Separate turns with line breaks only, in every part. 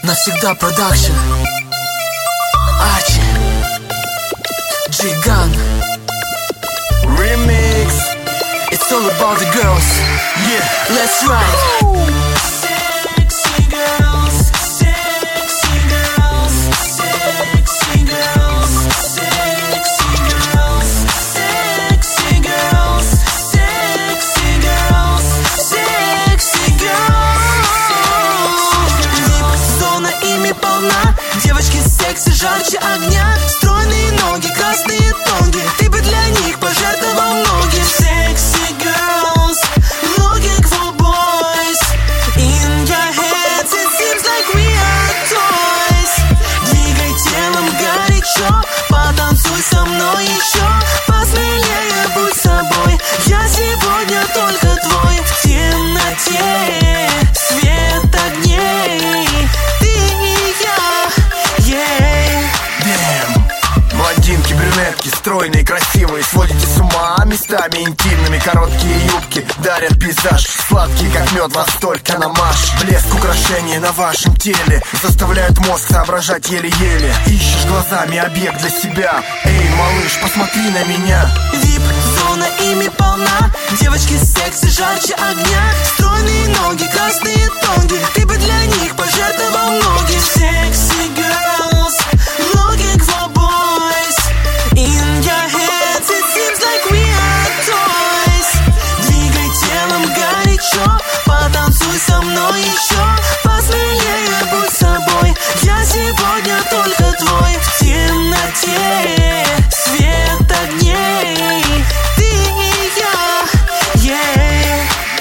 Навсегда продакшн, Арчи, Джиган, Remix. It's all about the girls. Yeah, let's ride. Sexy girls, sexy girls, sexy girls, sexy girls, sexy girls, sexy girls, sexy girls. Вип-зона ими полна, девочки секси жарче огня. Стройные ноги, красные тонги, ты бы для них пожертвовал многим. Sexy girls, looking for boys. In your heads it seems like we are toys. Двигай телом горячо, потанцуй со мной еще. Посмелее будь собой, я сегодня только твой. В темноте свет огней, ты и я, yeah.
Damn. Блондинки, брюнетки, стройные, красивые, сводите с ума местами интимными. Короткие юбки дарят пейзаж, сладкие как мед, вас только намажь. Блеск украшения на вашем теле заставляют мозг соображать еле-еле. Ищешь глазами объект для себя. Эй, малыш, посмотри на меня.
Вип-зона ими полна, девочки секси жарче огня. Стройные ноги, красные тонги, ты бы для них пожертвовал многим. Sexy girls, looking for boys. In your heads it seems like we are toys. Двигай телом горячо, потанцуй со мной еще. Посмелее будь собой, я сегодня только твой. В темноте свет огней, ты и я, yeah.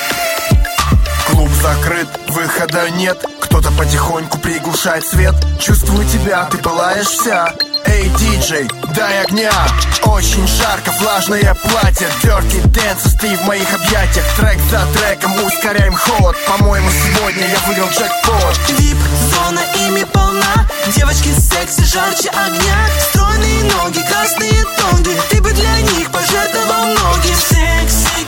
Клуб закрыт, выхода нет. Кто-то потихоньку приглушает свет. Чувствую тебя, ты пылаешь вся. Эй, диджей, дай огня. Очень жарко, влажное платье. Dirty dances, ты в моих объятиях. Трек за треком ускоряем ход. По-моему, сегодня я выиграл джекпот.
Вип-зона ими полна, девочки секси жарче огня. Стройные ноги, красные тонги, ты бы для них пожертвовал многим. Sexy